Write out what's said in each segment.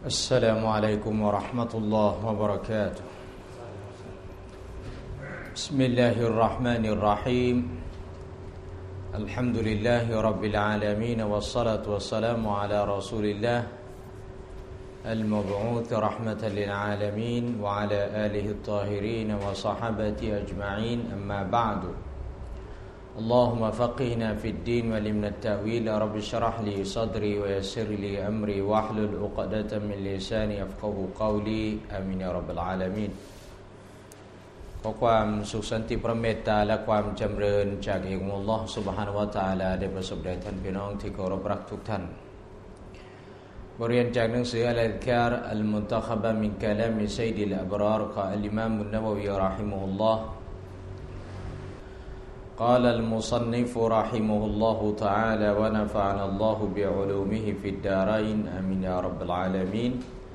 السلام عليكم ورحمة الله وبركاته بسم الله الرحمن الرحيم الحمد لله رب العالمين والصلاة والسلام على رسول الله المبعوث رحمة للعالمين وعلى آله الطاهرين وصحابته أجمعين أما بعد اللهم فقهنا في الدين وعلمنا التأويل رب اشرح لي صدري ويسر لي أمري واحلل عقدة من لساني يفقهوا قولي آمين يا رب العالمين ขอความสุขสันติพระเมตตาและความจำเริญจากเอกอัลลอฮฺซุบฮานะฮูวะตะอาลาได้ประสบแด่ท่านพี่น้องที่เคารพรักทุกท่านบทเรียนจากหนังสืออัลอัซคาร์อัลมุนตะคบะมินกะลามิซัยดิลอับรารของอัลอิมามอันนะวะวีเราะฮิมะฮุลลอฮ์قال المصنف رحمه الله تعالى ونفعنا الله بعلومه في الدارين آمين يا رب العالمين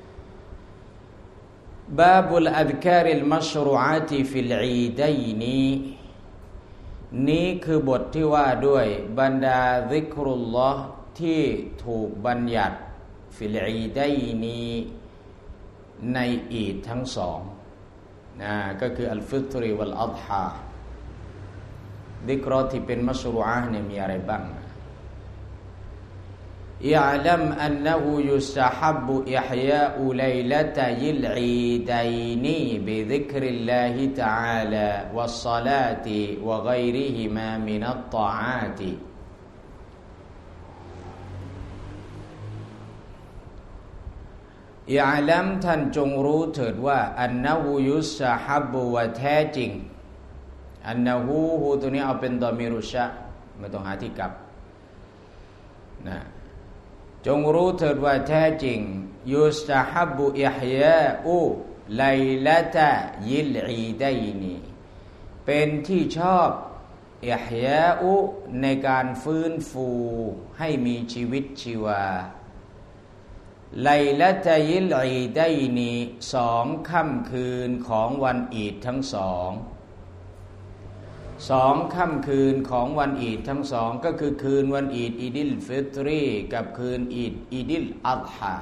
باب الأذكار المشروعات في العيدين นี้คือบทที่ว่าด้วยบรรดาซิกรุลลอฮ์ที่ถูกบัญญัติฟิลอีดัยนีในอีดทั้งสองก็คืออัลฟิตรวัลอัฎฮาซิกรที่เป็นมัชรูอะห์เนี่ยมีอะไรบ้างيعلم أنه يستحب إحياء ليلتي العيدين بذكر الله تعالى والصلاة وغيرهما من الطاعات يعلم ท่านจงรู้เถิดว่า أنه يستحب ว่าแท้จริงอันนะฮูตัวนี้เอาเป็นดอมีรุชะไม่ต้องหาที่กลับนะจงรู้เถิดว่าแท้จริงยุสตะฮับบุอิฮยาอุไลละตะยิลอีดัยนีเป็นที่ชอบอิฮยาอุในการฟื้นฟูให้มีชีวิตชีวาไลละตะยิลอีดัยนีสองค่ำคืนของวันอีดทั้งสองค่ำคืนของวันอีดทั้งสองก็คือคืนวันอีดอีดิลฟิตรีกับคืนอีดิลอัฎฮา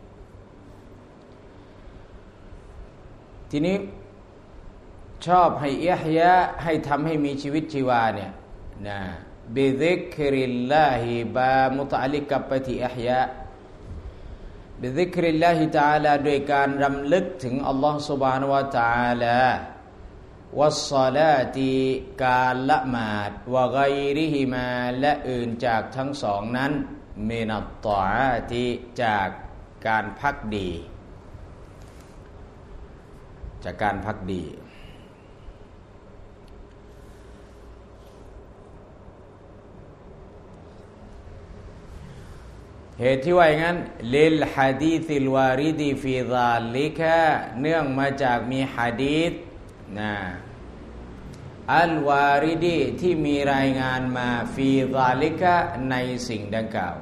ทีนี้ชอบให้อิฮยาให้ทำให้มีชีวิตชีวาเนี่ยนะบิซิกริลลาฮิบามุตะอัลลิกกับไปที่อิฮยาบิซิกริลลาฮิตะอาลาโดยการรำลึกถึงอัลลอฮฺซุบฮานะฮูวะตะอาลาวัศลาติการละหมาดวะกัยริฮิมาและอื่นจากทั้งสองนั้นมินัตตออาติจากการภักดีเหตุที่ว่าอย่างนั้นลิลหะดีซิลวาริดีฟีซาลิกะเนื่องมาจากมีหะดีษอัลวาริดีที่มีรายงานมาฟีซาลิกะในสิ่งดังกล่าว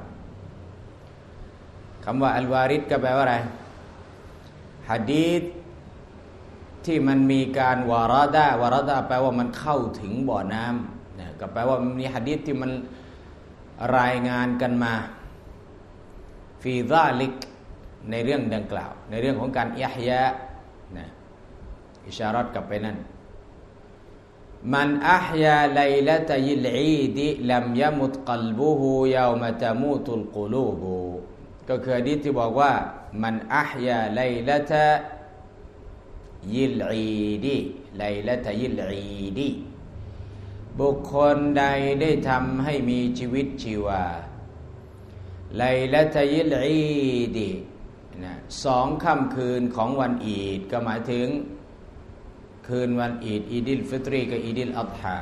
คำว่าอัลวาริดก็แปลว่าอะไรหะดีษที่มันมีการวาระดะแปลว่ามันเข้าถึงบ่อน้ำก็แปลว่ามีหะดีษที่มันรายงานกันมาฟีซาลิกในเรื่องดังกล่าวในเรื่องของการอิฮยาอิชารัตกลับไปนั่นมันอัฮยาไลละตะยิลอีดลัมยะมุตกัลบุฮูยาวมะตะมูตุลกุลูบก็คือหะดีษที่บอกว่ามันอัฮยาไลละตะยิลอีดไลละตะยิลอีดบุคคลใดได้ทำให้มีชีวิตชีวาไลละตะยิลอีดสองค่ำคืนของวันอีดก็หมายถึงคืนวันอีดอีดิลฟิตรีกับอีดิลอัฎฮา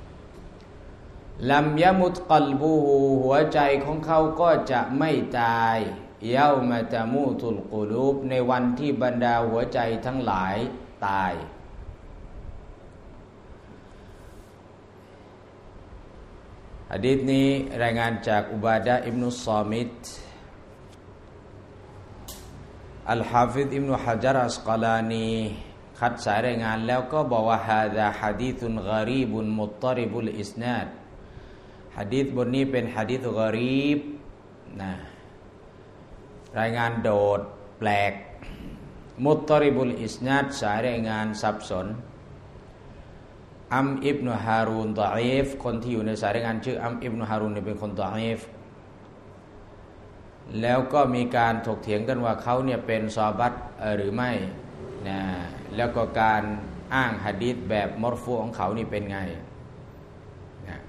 ลัมยะมุตกัลบูฮูหัวใจของเขาก็จะไม่ตายเยามะตะมูตุลกุลูบในวันที่บรรดาหัวใจทั้งหลายตายหะดีษนี้รายงานจากอุบาดะห์อิบนุศศอมิตอัลฮาฟิซอิบนุฮะญะรอัสกอลานีคัดสายรายงานแล้วก็บอกว่าฮาซาหะดีษุนฆอรีบุนมุฏฏริบุลอิสนาดหะดีษบทนี้เป็นหะดีษฆอรีบรายงานโดดแปลกมุตตริบุลอิสนาดสายรายงานสับสนอัมอิบนุฮารูนฎออีฟคนที่อยู่ในสายรายงานชื่ออัมอิบนุฮารูนเนี่ยเป็นคนฎออีฟแล้วก็มีการถกเถียงกันว่าเขาเนี่ยเป็นซอบัตหรือไม่นะแล้วก็การอ้างหะดีษแบบมอรฟูของเขานี่เป็นไงนะ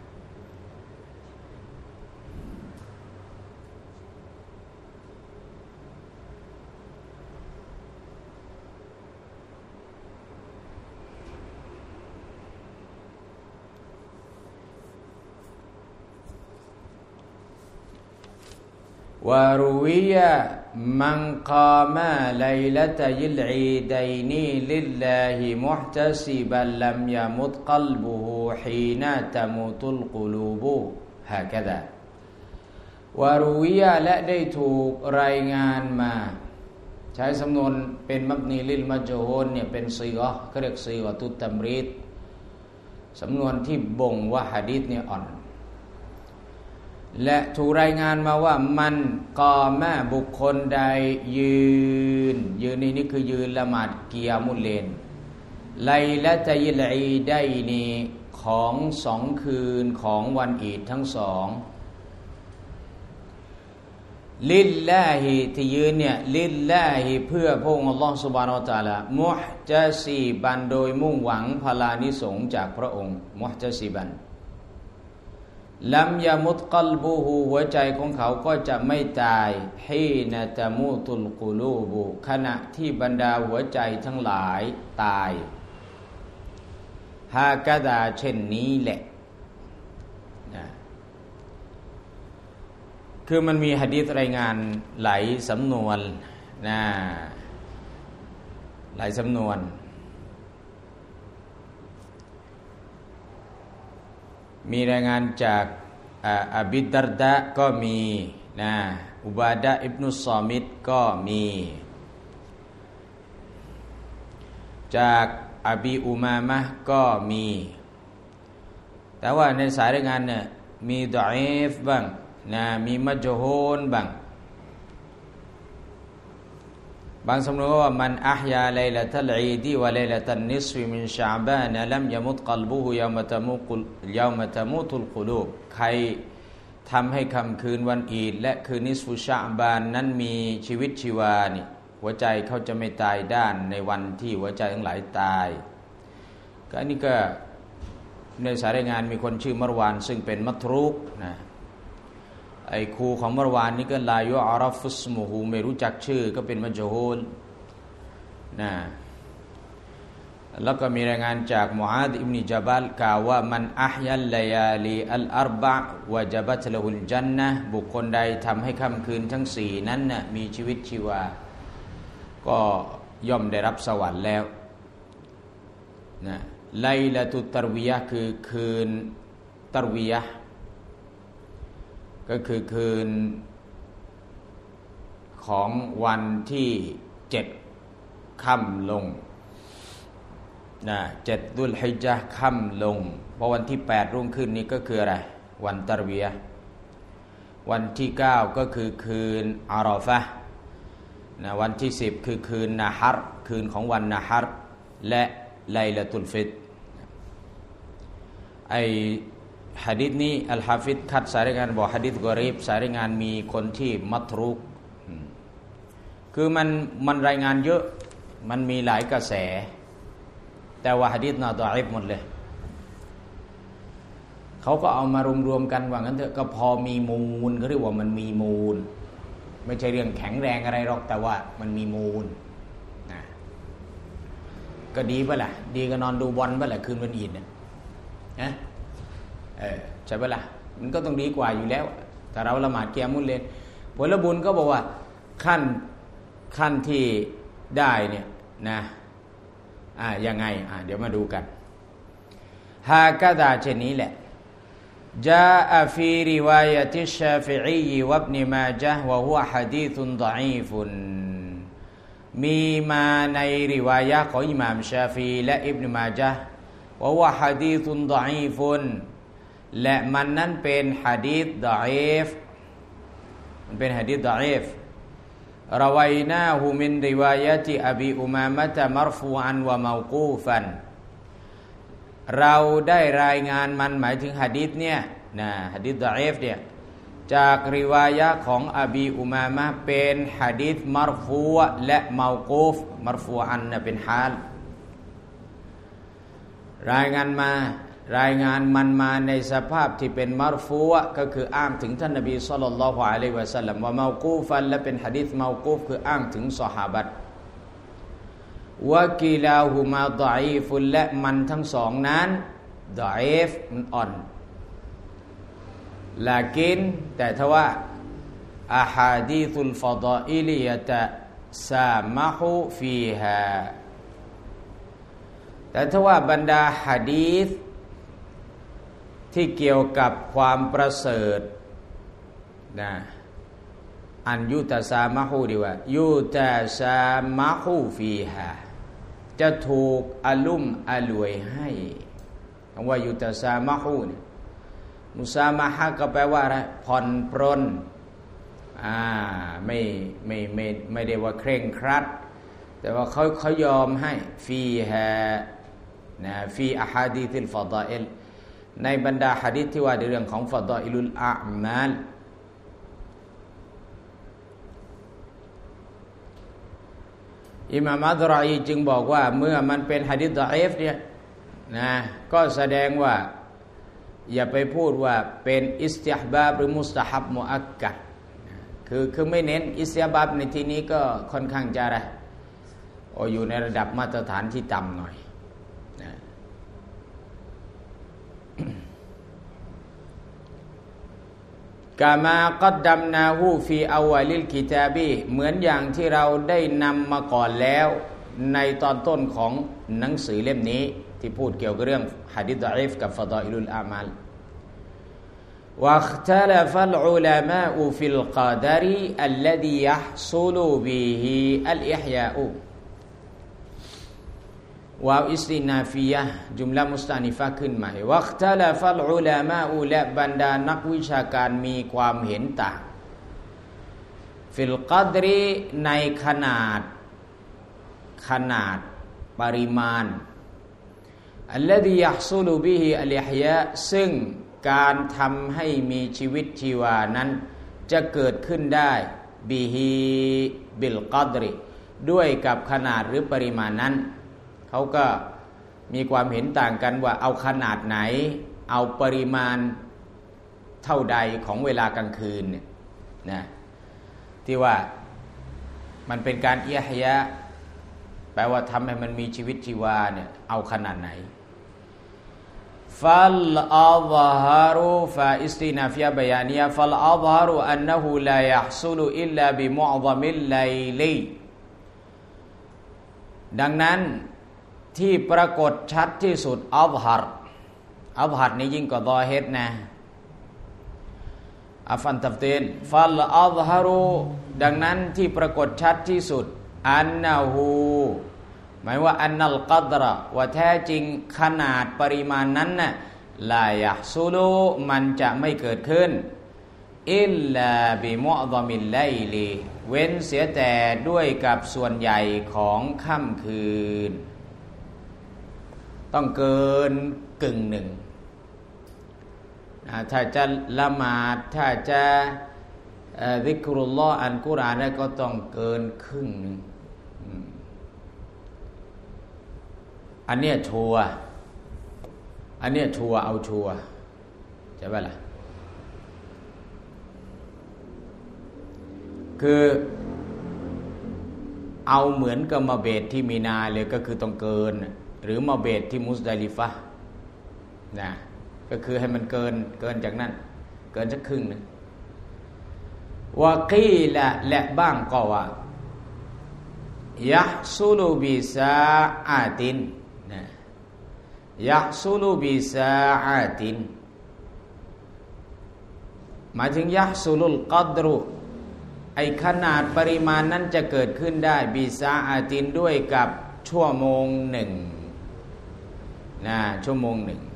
วารุวิยะมันกามาไลละตัยลอีดัยนีลิลลาฮิมุฮตะซิบันลัมยะมุตกัลบุฮูฮีนาตะมุตุลกุลูบุฮะกะซาวารุวิยะและได้ถูกรายงานมาใช้สำนวนเป็นมับนีลิลมัจฮูลเนี่ยเป็นซีกะห์เขาเรียกซีกะตุตตัมรีดสำนวนที่บ่งว่าหะดีษเนี่ยอ่อนและถูกรายงานมาว่ามันกอมาบุคคลใดยืนนี่คือยืนละหมาดกิยามุลเลลไลละตัยลอีดัยนีของ2คืนของวันอีดทั้งสองลิลลาฮิที่ยืนเนี่ยลิลลาฮิเพื่อพระองค์อัลลอฮฺซุบฮานะฮูวะตะอาลามุฮตะซีบันโดยมุ่งหวังพลานิสงส์จากพระองค์มุฮตะซีบันลัมยามุตกัลบูฮูหัวใจของเขาก็จะไม่ตายฮีนะตะมูตุลกุลูบุขณะที่บรรดาหัวใจทั้งหลายตายฮากะดาเช่นนี้แหละนะคือมันมีหะดีษรายงานหลายสำนวนนะหลายสำนวนมีรายงานจากอบิดดาร์ดะก็มีนะอุบาดะอิบนุซอมิดก็มีจากอบีอุมามะก็มีแต่ว่าในสายรายงานเนี่ยมีดออีฟบ้างนะมีมัจฮูลบ้างบางสำนวนว่ามันอัฮยาไลละตัลอีดีวะไลละตันนิศฟิมินชะบานลัมยะมุตกัลบุฮุยอมะตะมูตุลกุลูบใครทำให้ค่ำคืนวันอีดและคืนนิสฟุชะบานนั้นมีชีวิตชีวานี่หัวใจเขาจะไม่ตายด้านในวันที่หัวใจทั้งหลายตายก็อันนี้ก็ในสายรายงานมีคนชื่อมารวานซึ่งเป็นมัตรูกนะไอ้ครูของมารวานนี่ก็ลายุอาราฟุสมุฮูไม่รู้จักชื่อก็เป็นมัจฮูลนะแล้วก็มีรายงานจากมุอาดอิบนุญะบัลกล่าวว่ามันอัฮยัลลายาลีอัลอัรบะวะจับัตละฮุลญันนะห์บุคคลใดทำให้ค่ำคืนทั้ง4นั้นน่ะมีชีวิตชีวาก็ย่อมได้รับสวรรค์แล้วนะไลละตุตรวิยะห์คือคืนตรวิยะห์ก็คือคืนของวันที่7ค่ำลงนะ7ดุลฮิจญะห์ค่ำลงเพราะวันที่8รุ่งขึ้นนี้ก็คืออะไรวันตรวิยะห์วันที่9ก็คือคืนอาราฟะห์นะวันที่10คือคืนนะฮัรคืนของวันนะฮัรและไลละตุลฟิตรไอหะดีษนี้อัลฮาฟิซคัดสายรายงานบอกหะดีษกอรีบสายรายงานมีคนที่มัตรูกคือมันรายงานเยอะมันมีหลายกระแสแต่ว่าหะดีษน่ะฎออีฟหมดเลยเขาก็เอามารวมๆกันว่างั้นเถอะก็พอมีมูลเขาเรียกว่ามันมีมูลไม่ใช่เรื่องแข็งแรงอะไรหรอกแต่ว่ามันมีมูลนะก็ดีป่ะล่ะดีก็นอนดูบอลป่ะล่ะคืนวันอีดเนี่ยนะใช่ป่ะล่ะมันก็ต้องดีกว่าอยู่แล้วแต่เราละหมาดกิยามุลเลลผลบุญก็บอกว่าขั้นที่ได้เนี่ยนะยังไงเดี๋ยวมาดูกันฮากะดาเช่นนี้แหละจาอะฟีริวายะติชชาฟิอีวะอิบนุมาญะห์วะฮุวะหะดีซุนฎออีฟุนมีมาในริวายะห์ของอิหม่ามชาฟีและอิบนุมาญะห์วะฮุวะหะดีซุนฎออีฟุนและมันนั้นเป็นหะดีษฎออีฟมันเป็นหะดีษฎออีฟรวัยนาฮูมินริวายะติอบีอุมามะตะมัรฟูอันวะเมากูฟันเราได้รายงานมันหมายถึงหะดีษเนี่ยนะหะดีษดออีฟเนี่ยจากริวายะของอบีอุมามะเป็นหะดีษมัรฟูและเมากูฟมัรฟูอันเป็นฮาลรายงานมันมาในสภาพที่เป็นมัรฟูก็คืออ้างถึงท่านนบีศ็อลลัลลอฮุอะลัยฮิวะซัลลัมว่าเมากูฟันและเป็นหะดีษเมากูฟคืออ้างถึงซอฮาบะห์วะกิลาฮุมาฎออีฟุนและมันทั้งสองนั้นฎออีฟมันอ่อนลากินแต่ทว่าอะฮาดีซุลฟะฎออิลิยะตะซามะฮูฟีฮาแต่ทว่าบรรดาหะดีษที่เกี่ยวกับความประเสริฐนะอันยุตะซามะฮูดีว่ายุตะซามะฮูฟีฮาจะถูกอลุ่มอล่วยให้คำว่ายุตะซามะฮูเนี่ยมุซามะฮะก็แปลว่าอะไรผ่อนปรนไม่ได้ว่าเคร่งครัดแต่ว่าเขายอมให้ฟีฮานะฟีอะฮาดีซิลฟะฎออิลในบรรดาหะดีษที่ว่าในเรื่องของฟะฎออิลุลอามัลอิหม่ามอัฎรออีจึงบอกว่าเมื่อมันเป็นหะดีษฎออีฟเนี่ยนะก็แสดงว่าอย่าไปพูดว่าเป็นอิสติห์บาบหรือมุสตะฮับมุอักกัดคือไม่เน้นอิสติห์บาบในที่นี้ก็ค่อนข้างจะอยู่ในระดับมาตรฐานที่ต่ำหน่อยนะกามากัดดัมนาฮูฟีอาวลิลกิตาบีเหมือนอย่างที่เราได้นำมาก่อนแล้วในตอนต้นของหนังสือเล่มนี้ที่พูดเกี่ยวกับเรื่องหะดีษฎออีฟกับฟะฎออิลุลอามัลواختلف العلماء في القدر الذي يحصل به الإحياء วาวอิสตินาฟียะห์จุมละมุสตานิฟะขึ้นใหม่วัคตะลาฟัลอุลามะและบรรดานักวิชาการมีความเห็นต่างฟิลกัดรีในขนาดปริมาณอัลลซียะฮซุลุบิฮิอัลอิฮยาซึ่งการทำให้มีชีวิตชีวานั้นจะเกิดขึ้นได้บิฮิบิลกัดรีด้วยกับขนาดหรือปริมาณนั้นเขาก็มีความเห็นต่างกันว่าเอาขนาดไหนเอาปริมาณเท่าใดของเวลากลางคืนเนี่ยนะที่ว่ามันเป็นการอิฮยาแปลว่าทำให้มันมีชีวิตชีวาเนี่ยเอาขนาดไหนฟัลอัฎฮารุฟาอิสตินาฟิยะบะยานียะฟัลอัฎฮารุอันนะฮูลายะฮซุลุอิลลาบิมุอฎมิลไลลีดังนั้นที่ปรากฏชัดที่สุดอัฎฮัรนี่ยิ่งกว่าฎอฮิรนะอัฟันตัฟตีลฟัลอัฎฮารุดังนั้นที่ปรากฏชัดที่สุดอันนะฮูหมายว่าอันนัลกัดระว่าแท้จริงขนาดปริมาณนั้นน่ะลายะฮซุลุมันจะไม่เกิดขึ้นอิลลาบิมุอฎมิลไลลีเว้นเสียแต่ด้วยกับส่วนใหญ่ของค่ำคืนต้องเกินกึ่งหนึ่งถ้าจะละหมาดถ้าจะซิกรุลลอฮ์อ่านกุรอานก็ต้องเกินครึ่งหนึ่งอันเนี้ยชัวเอาชัวใช่ไหมล่ะคือเอาเหมือนกับมาเบตที่มีนาเลยก็คือต้องเกินหรือมาเบตที่มุซดาลิฟะห์นะก็คือให้มันเกินจากนั้นเกินสักครึ่งนึงวะกีละและบ้างก็ว่ายะฮซุลุบิซาอาตินนะยะฮซุลุบิซาอาตินหมายถึงยะฮซุลุลกัดรุไอขนาดปริมาณนั้นจะเกิดขึ้นได้บิซาอาตินด้วยกับชั่วโมงหนึ่งนะชั่วโมงหนึ่ง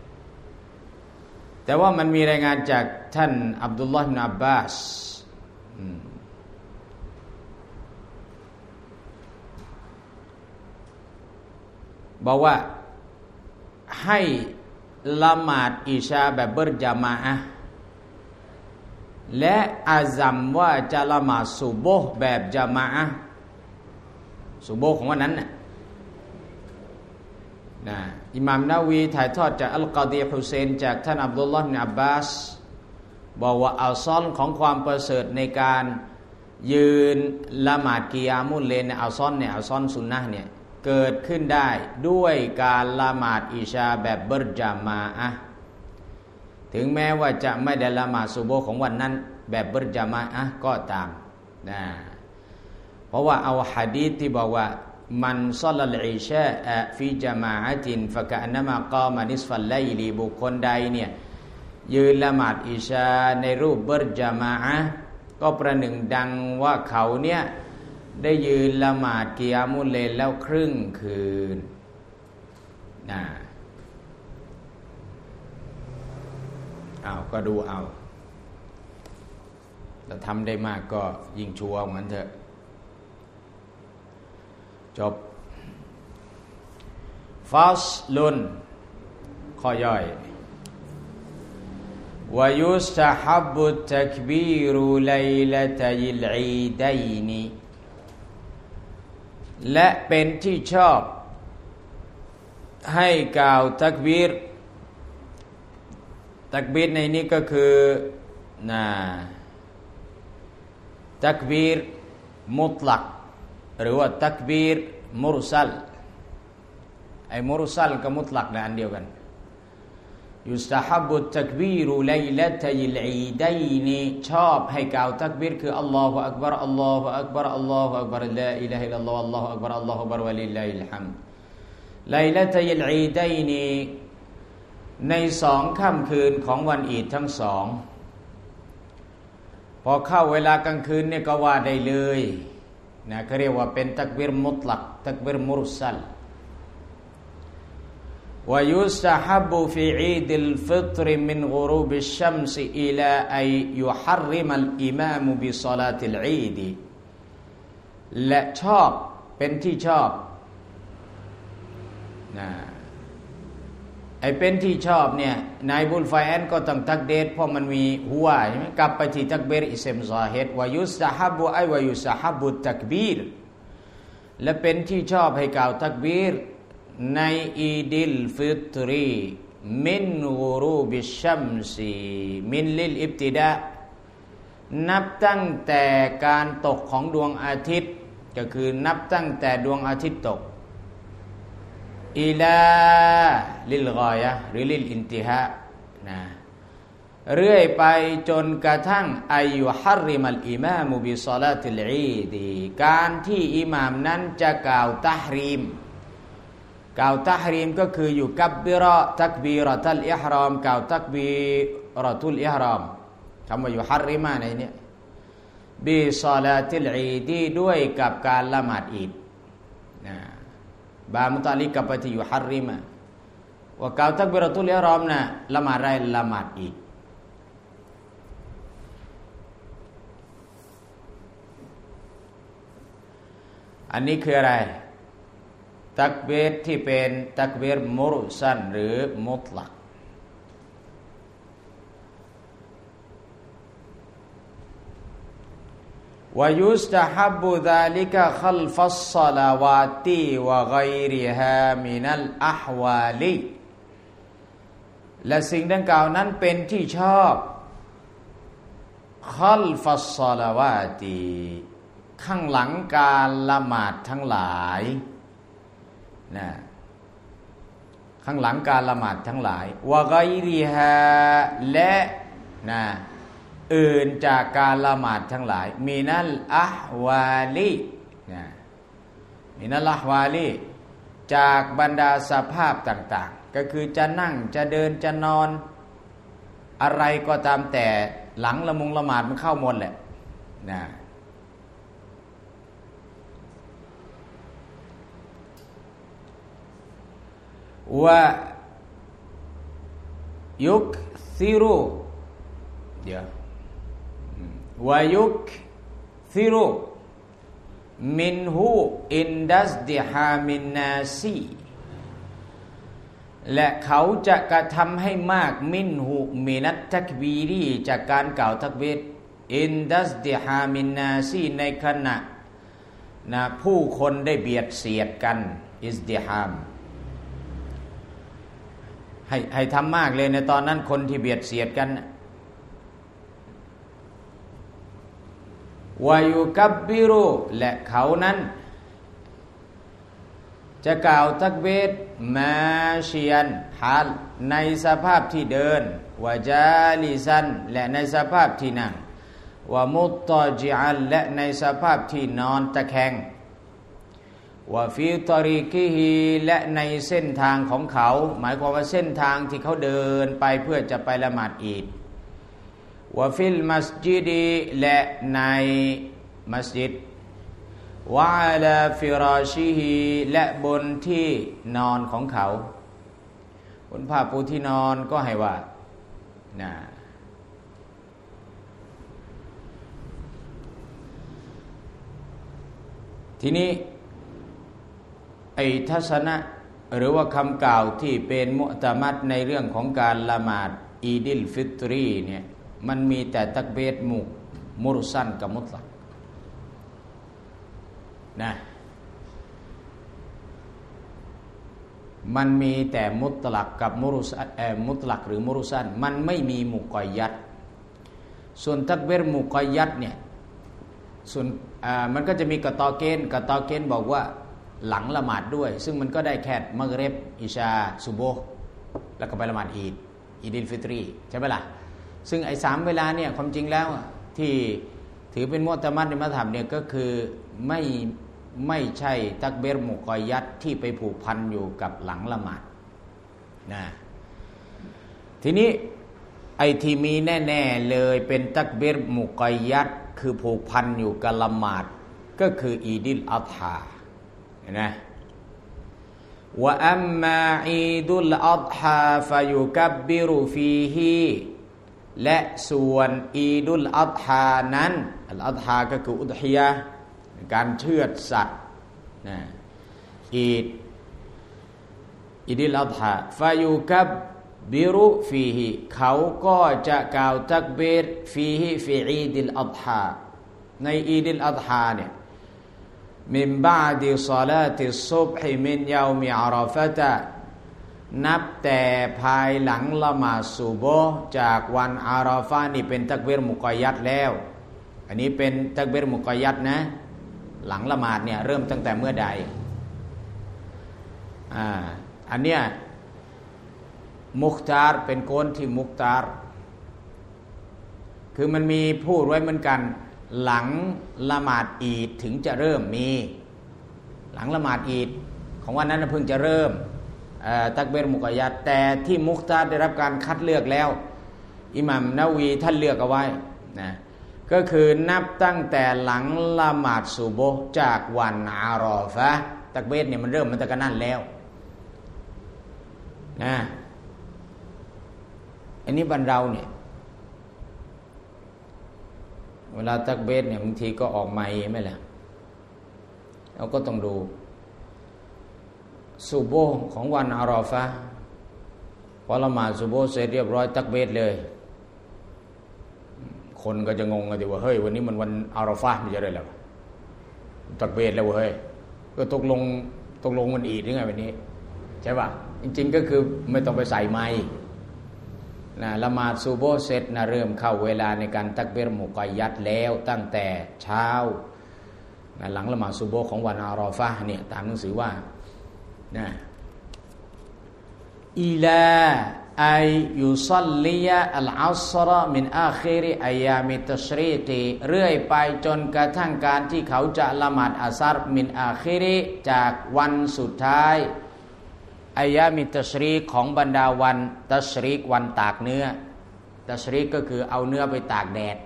แต่ว่ามันมีรายงานจากท่านอับดุลลอฮ์อิบนุอับบาสบอกว่าให้ละหมาดอิชาแบบเบิร์ญะมาอะห์และอาซัมว่าจะละหมาดซุบฮ์แบบญะมาอะห์ซุบฮ์ของวันนั้นน่ะอิหม่ามนาวีถ่ายทอดจากอัลกอฎีฮุเซนจากท่านอับดุลลอฮ์บินอับบาสบอกว่าอัลซอนของความประเสริฐในการยืนละหมาดกิยามุลเลลอัลซอนสุนนะห์เนี่ยเกิดขึ้นได้ด้วยการละหมาดอิชาแบบเบิร์ญะมาอะห์ถึงแม้ว่าจะไม่ได้ละหมาดซุบฮ์ของวันนั้นแบบเบิร์ญะมาอะห์ก็ตามเพราะว่าเอาหะดีษที่บอกว่ามันศ็อลลัลอิชาอะฟีญะมาอะตินฟะกะอันนะมากอมะนิศฟัลไลลิบุคคลใดเนี่ยยืนละหมาดอิชาในรูปเบิร์ญะมาอะห์ก็ประหนึ่งดังว่าเขาเนี่ยได้ยืนละหมาดกิยามุลเลลแล้วครึ่งคืนก็ดูเอาถ้าทำได้มากก็ยิ่งชัวร์งั้นเถอะจบฟัสลุนข้อย่อยวายุสตะฮับบุตักบีรุไลละตัยลอีดัยนีและเป็นที่ชอบให้กล่าวตักบีรในนี้ก็คือตักบีรมุตลักหรือว่าตักบีรมุรซัลมุรซัลกับมุตลักในอันเดียวกันยุสตะฮับบุตักบีรุไลละตัยลอีดัยนีชอบให้กล่าวตักบีรคืออัลลอฮุอักบัรอัลลอฮุอักบัรอัลลอฮุอักบัรลาอิลาฮะอิลลัลลอฮอัลลอฮุอักบัรอัลลอฮุอักบัรวะลิลลาฮิลฮัมด์ไลละตัยลอีดัยนีใน2ค่ำคืนของวันอีดทั้งสองพอเข้าเวลากลางคืนเนี่ยก็ว่าได้เลยเขาเรียกว่าเป็นตักบีรมุตลักตักบีรมุรซัลويستحب في عيد الفطر من غروب الشمس إلى أن يحرم الإمام بصلاة العيد และชอบเป็นที่ชอบเป็นที่ชอบเนี่ยนายบุลไฟแอนก็ต้องตักเดตเพราะมันมีหัวใช่ไหมกลับไปที่ตักบีรอิสมซาฮิดวายุสตะฮับวายุสตะฮับุตักบีรและเป็นที่ชอบให้กล่าวตักบีรในอีดิลฟิตรีมินกุรูบิชชัมซีมินลิลอิบติดานับตั้งแต่การตกของดวงอาทิตย์ก็คือนับตั้งแต่ดวงอาทิตย์ตกอิลาลิลกอยะหรือลิลอินติฮะเรื่อยไปจนกระทั่งอายุฮัรริมัลอิมามบิศอลาติลอีดการที่อิหม่ามนั้นจะกล่าวตะฮรีมกล่าวตะฮรีมก็คืออยู่กับบิรอตักบีรอตัลอิฮรอมกล่าวตักบีรอตุลอิฮรอมคำว่าอยู่ฮัรริมาในนี้บิศอลาติลอีดด้วยกับการละหมาดอีดบามุตาลิกกับปฏิอยู่ฮัรริมาว่ากล่าวตักบีรอตุลอิฮรอมนะละหมาดไรละหมาดอีดอันนี้คืออะไรตักบีรที่เป็นตักบีรมุรซัลหรือมุตลักวายุสตะฮับบุซาลิกะคัลฟัสศอลาวาติวะฆอยริฮามินัลอะฮวาลิและสิ่งดังกล่าวนั้นเป็นที่ชอบคัลฟัสศอลาวาติข้างหลังการละหมาดทั้งหลายข้างหลังการละหมาดทั้งหลายวะฆอยริฮาและอื่นจากการละหมาดทั้งหลายมินัลอะฮวาลิมินัลอะฮวาลิจากบรรดาสภาพต่างๆก็คือจะนั่งจะเดินจะนอนอะไรก็ตามแต่หลังละหมาดมันเข้าหมดแหละว่ายุคซิรุเดี๋ยววายุกซิรุมินฮูอินดัสดิฮามินนาซีและเขาจะกระทำให้มากมินฮูมินัตตักบีรีจากการกล่าวตักบีรอินดัสดิฮามินนาซีในขณะผู้คนได้เบียดเสียดกันอิสดิฮามให้ทำมากเลยในตอนนั้นคนที่เบียดเสียดกันวายุกับบบิรุและเขานั้นจะกล่าวตักบีรมาชียันฮาลในสภาพที่เดินวะจาลิซันและในสภาพที่นั่งวะมุตตะจิอันและในสภาพที่นอนตะแคงวะฟีตอริกิฮิและในเส้นทางของเขาหมายความว่าเส้นทางที่เขาเดินไปเพื่อจะไปละหมาดอีดวะฟิลมัสยิดและในมัสยิดวะอะลาฟิราชิฮิและบนที่นอนของเขาบนผ้าปูที่นอนก็ให้ว่าทีนี้ไอ้ทัศนะหรือว่าคำกล่าวที่เป็นมุตะมัดในเรื่องของการละหมาดอีดิลฟิตรีเนี่ยมันมีแต่ตักบีรมุรซันกับมุตลักนะมันมีแต่มุตลักกับมุตลักหรือมุรซันมันไม่มีมุกอยยัดส่วนตักบีรมุกอยยัดเนี่ยส่วนมันก็จะมีกะตอเกณฑ์บอกว่าหลังละหมาดด้วยซึ่งมันก็ได้แค่มักริบอิชาซุโบฮ์แล้วก็ไปละหมาดอีดิลฟิตรีใช่ไหมล่ะซึ่งไอ้3เวลาเนี่ยความจริงแล้วที่ถือเป็นมุตะมัดในมัธยับเนี่ยก็คือไม่ใช่ตักบีรมุกอยยัดที่ไปผูกพันอยู่กับหลังละหมาดนะทีนี้ไอ้ที่มีแน่ๆเลยเป็นตักบีรมุกอยยัดคือผูกพันอยู่กับละหมาดก็คืออีดิลอัฎฮานะวะอัมมาอีดุลอัฎฮาฟะยุกับบบิรุฟีฮิและส่วนอีดุลอัฎฮานั้นอัฎฮาก็คืออุฎฮิยะห์การเชือดสัตว์นะอีดิลอัฎฮาฟะยุกับบบิรุฟีฮิเขาก็จะกล่าวตักบีรฟีฮิฟีอีดิลอัฎฮาในอีดิลอัฎฮาเนี่ยมินบะอดิศอลาติศซุบฮิมินยอมิอาราฟะตะนับแต่ภายหลังละหมาดซุบฮ์จากวันอาราฟะห์นี่เป็นตักบีรมุกอยยัดแล้วอันนี้เป็นตักบีรมุกอยยัดนะหลังละหมาดเนี่ยเริ่มตั้งแต่เมื่อใดอันเนี้ยมุคตาร์เป็นโกนที่มุคตาร์คือมันมีพูดไว้เหมือนกันหลังละหมาดอีดถึงจะเริ่มมีหลังละหมาดอีดของวันนั้นเพิ่งจะเริ่มตักบีรมุกอยยัดแต่ที่มุคตาร์ได้รับการคัดเลือกแล้วอิหม่ามนาวีท่านเลือกเอาไว้นะก็คือนับตั้งแต่หลังละหมาดซุบฮ์จากวันอาราฟะห์ตักบีรเนี่ยมันเริ่มมันตั้งแต่นั้นแล้วนะอันนี้บ้านเราเนี่ยเวลาตักบีรเนี่ยบางทีก็ออกใหม่ไม่ล่ะเราก็ต้องดูซุบฮ์ของวันอาราฟะห์พอละหมาดซุบฮ์เสร็จเรียบร้อยตักบีรเลยคนก็จะงงกันดิว่าเฮ้ยวันนี้มันวันอาราฟะห์ไม่ใช่เลยหรอตักบีรแล้วเฮ้ยก็ตกลงมันอีดหรือไงวันนี้ใช่ป่ะจริงๆก็คือไม่ต้องไปใส่ไม้นะละหมาดซุบฮ์เสร็จนะเริ่มเข้าเวลาในการตักบีรมุกอยยัดแล้วตั้งแต่เช้านะหลังละหมาดซุบฮ์ของวันอาราฟะห์เนี่ยตามหนังสือว่านะอิลาอัยยุซัลลิยะอัลอัศรมินอาคิริอัยยามิตัชรีกีเรื่อยไปจนกระทั่งการที่เขาจะละหมาดอัศรมินอาคิริจากวันสุดท้ายอัยยามิตัชรีกของบรรดาวันตัชรีกวันตากเนื้อตัชรีกก็คือเอาเนื้อไปตากแดด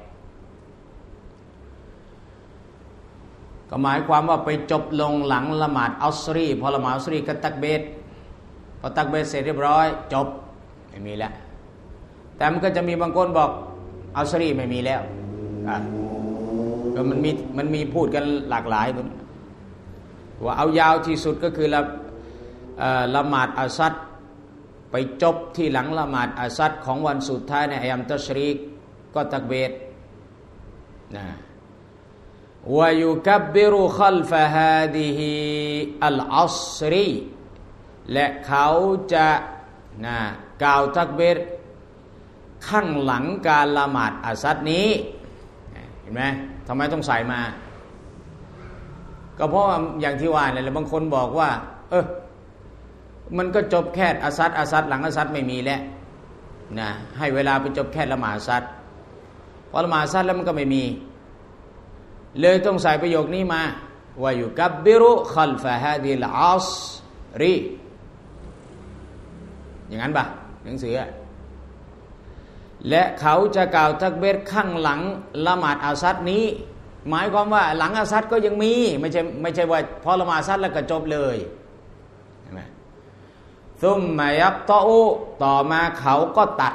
ก็หมายความว่าไปจบลงหลังละหมาดอัสรีพอละหมาดอัสรีก็ตักบีรพอตักบีรเสร็จเรียบร้อยจบไม่มีแล้วแต่มันก็จะมีบางคนบอกอัสรีไม่มีแล้วก็มันมีพูดกันหลากหลายว่าเอายาวที่สุดก็คือละหมาดอัสซัดไปจบที่หลังละหมาดอัสซัดของวันสุดท้ายในอัยามตัชรีกก็ตักบีรนะวะยุกับบบิรุคัลฟะฮาดิฮิอัลอัศรีและเขาจะกล่าวตักบีรข้างหลังการละหมาดอัสซัดนี้เห็นไหมทำไมต้องใส่มาก็เพราะอย่างที่ว่าเนี่ยบางคนบอกว่ามันก็จบแค่อัสซัดหลังอัสซัดไม่มีแล้วนะให้เวลาไปจบแค่ละหมาดอัสซัดพอละหมาดอัสซัดแล้วมันก็ไม่มีเลยต้องใส่ประโยคนี้มาว่ายุกับบบิรุคัลฟะฮาดิลอัศรีอย่างนั้นป่ะหนังสือและเขาจะกล่าวตักบีรข้างหลังละหมาดอัสซัดนี้หมายความว่าหลังอัสซัดก็ยังมีไม่ใช่ว่าพอละหมาดอัสซัดแล้วก็จบเลยใช่ไหมซุมมายับตออูต่อมาเขาก็ตัด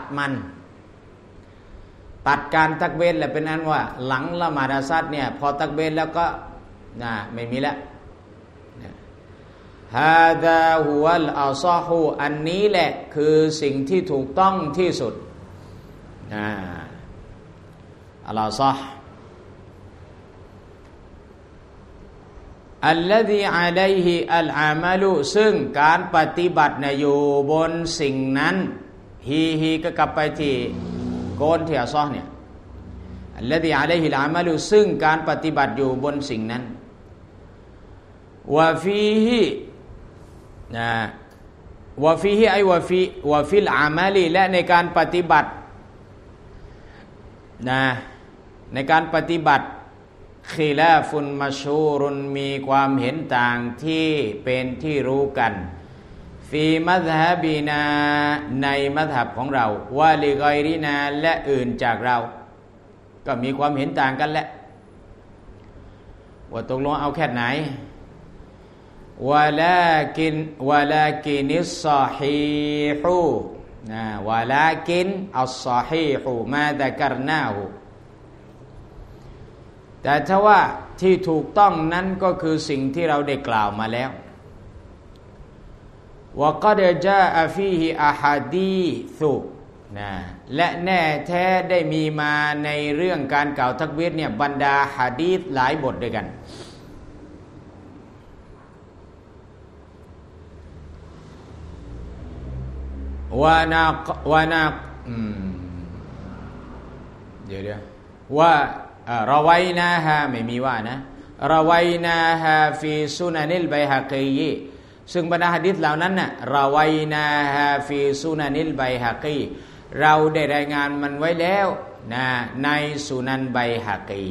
การตักบีรและเป็นอันว่าหลังละหมาดอัสซัดเนี่ยพอตักบีรแล้วก็ไม่มีแล้วฮาดาฮุวัลอัศอฮูอันนี้แหละคือสิ่งที่ถูกต้องที่สุดอัลลอฮฺซอฮอัลลซีอะลัยฮิอัลอามัลุซึ่งการปฏิบัติอยู่บนสิ่งนั้นฮีก็กลับไปที่โกนที่อัลลอฮฺเนี่ยอัลลซีอะลัยฮิอัลอามัลุซึ่งการปฏิบัติอยู่บนสิ่งนั้นวะฟีฮิวะฟีฮิไอวะฟิลอามัลีและในการปฏิบัติในการปฏิบัติkhiลาฟุนมัชฮูรุนมีความเห็นต่างที่เป็นที่รู้กันฟีมัซฮะบีนาในมัซฮับของเราวะลิกอยรินาและอื่นจากเราก็มีความเห็นต่างกันแหละว่าตกลงเอาแค่ไหนวะลากินิสซอฮีฮูวะลากินอัสซอฮีฮูมาซะกัรนาฮูแต่ถ้าว่าที่ถูกต้องนั้นก็คือสิ่งที่เราได้กล่าวมาแล้ววะกอดจาอะฟีฮิอะฮาดีซุและแน่แท้ได้มีมาในเรื่องการกล่าวตักบีรเนี่ยบรรดาหะดีษหลายบทด้วยกันวานาเดี๋ยวว่าเราไว้นะฮะไม่มีว่านะเราไว้นะฮะฟีซุนันิลไบฮะกีซึ่งบรรดาหะดีษเหล่านั้นน่ะเราไว้นะฮะฟีซุนันิลไบฮะกีเราได้รายงานมันไว้แล้วนะในสุนันไบฮะกี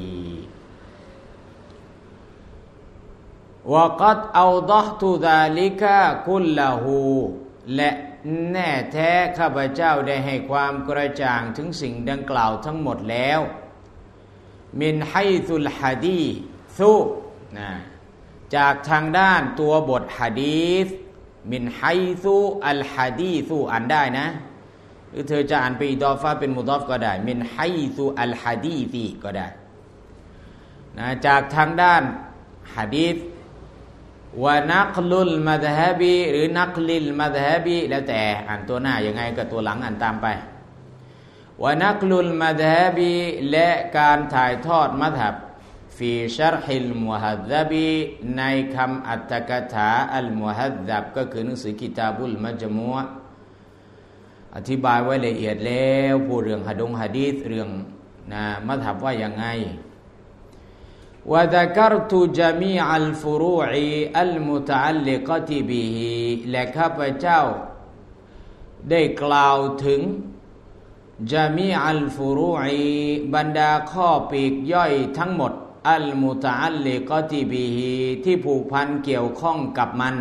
วะกัดเอาดะฮตุซาลิกะกุลละฮูและแน่แท้ข้าพเจ้าได้ให้ความกระจ่างถึงสิ่งดังกล่าวทั้งหมดแล้วมินไฮซุลฮะดีซุจากทางด้านตัวบทหะดีษมินไฮซุอัลฮะดีซุอ่านได้นะหรือเธอจะอ่านไปอิฎอฟะเป็นมุฎอฟก็ได้มินไฮซุอัลฮะดีซีก็ได้นะจากทางด้านหะดีษวะนักลุลมัซฮะบีหรือนักลิลมัซฮะบีแล้วแต่อ่านตัวหน้ายังไงก็ตัวหลังอ่านตามไปวะนักลุลมัซฮะบีและการถ่ายทอดมัซฮับฟีชัรฮิลมุฮัซซับีในคำอัตถกถาอัลมุฮัซซับก็คือหนังสือกิตาบุลมัจมูอะห์อธิบายไว้ละเอียดแล้วพูดเรื่องหะดีษเรื่องมัซฮับว่ายังไงวะซักรตุญะมีอัลฟุรูอิอัลมุตะอัลลิกะติบิฮิและข้าพเจ้าได้กล่าวถึงญะมีอัลฟุรูอิบรรดาข้อปีกย่อยทั้งหมดอัลมุตะอัลลิกะติบิฮิที่ผูกพันเกี่ยวข้องกับมัน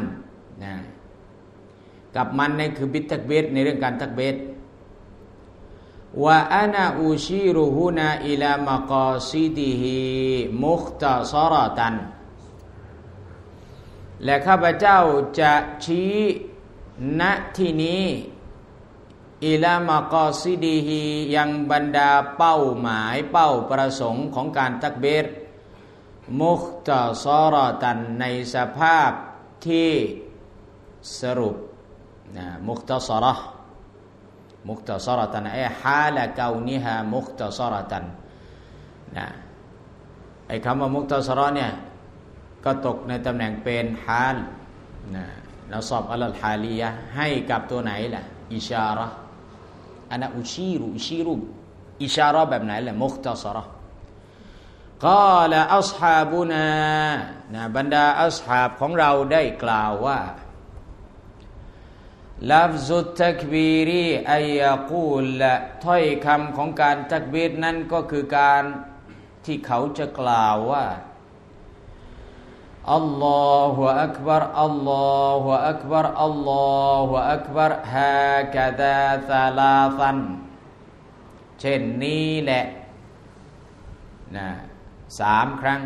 กับมันนี่คือบิตักบีรในเรื่องการตักบีรวะอานะอูชีรุฮุนาอิลามะกอซิดิฮิมุคตะซะเราะตันและข้าพเจ้าจะชี้ณที่นี้อิลามากอซิดีฮียังบรรดาเป้าหมายเป้าประสงค์ของการตักบีรมุคตะซอรอตันในสภาพที่สรุปมุคตะซอรอตันฮาละกาวนิฮามุคตะซอรอตันไอ้คำว่ามุคตะซอรอเนี่ยก็ตกในตำแหน่งเป็นฮาลเราสอบอัลฮาลียะให้กับตัวไหนล่ะอิชาระอันอุชีรุอิชาระแบบไหนล่ะมุคตะซอรอกาลาอัศฮาบุนาบรรดาอัศฮาบของเราได้กล่าวว่าลัฟซุตตักบีรีอัยยะกูลถ้อยคำของการตักบีรนั้นก็คือการที่เขาจะกล่าวว่าอัลลอฮฺอักบัรอัลลอฮฺอักบัรอัลลอฮฺอักบัรฮากะดาซาลาซันเช่นนี้แหละ3 ครั้ง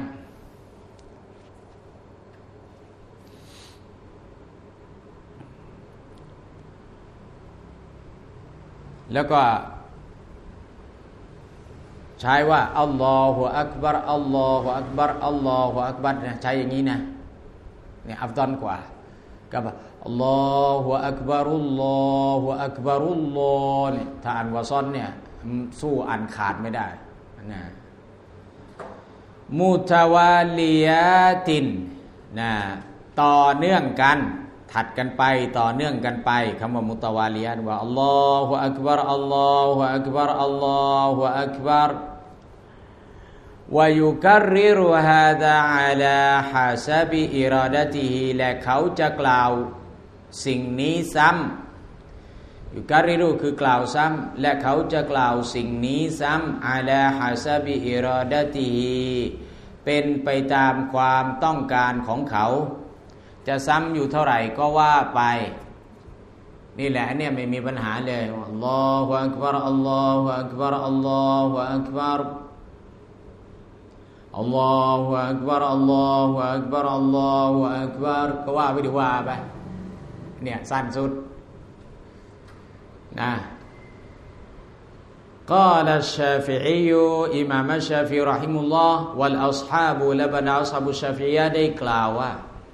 แล้วก็ใช้ว่าอัลลอฮฺอักบัรอัลลอฮฺอักบัรอัลลอฮฺอักบัรใช้อย่างนี้นะเนี่ยอัฟฎอลกว่ากับอัลลอฮฺอักบัรุลลอฮฺอักบัรุลลอฮฺเนี่ยถ้าอ่านวะซอนเนี่ยสู้อ่านขาดไม่ได้นะมุตาวาลียาตินต่อเนื่องกันถัดกันไปต่อเนื่องกันไปคำว่ามุตาวาลียาตว่าอัลลอฮฺอักบัรอัลลอฮฺอักบัรอัลลอฮฺอักบัรวายุกัรริรุฮาดะอัลาฮะซะบิอิรอดะติฮิและเขาจะกล่าวสิ่งนี้ซ้ำยุกัรริรุคือกล่าวซ้ำและเขาจะกล่าวสิ่งนี้ซ้ำอัลาฮะซะบิอิรอดะติฮิเป็นไปตามความต้องการของเขาจะซ้ำอยู่เท่าไหร่ก็ว่าไปนี่แหละเนี่ยไม่มีปัญหาเลยอัลลอฮฺอักบัรอัลลอฮฺอักบัรอัลลอฮฺอักบัรอัลลอฮฺอักบัรอัลลอฮฺอักบัรอัลลอฮฺอักบัรก็ว่าไปดีว่าไปเนี่ยสั้นสุดนะقال الشافعي إمام الشافعي رحمه الله والأصحاب لبن أصحاب الشافعية ได้กล่าวว่า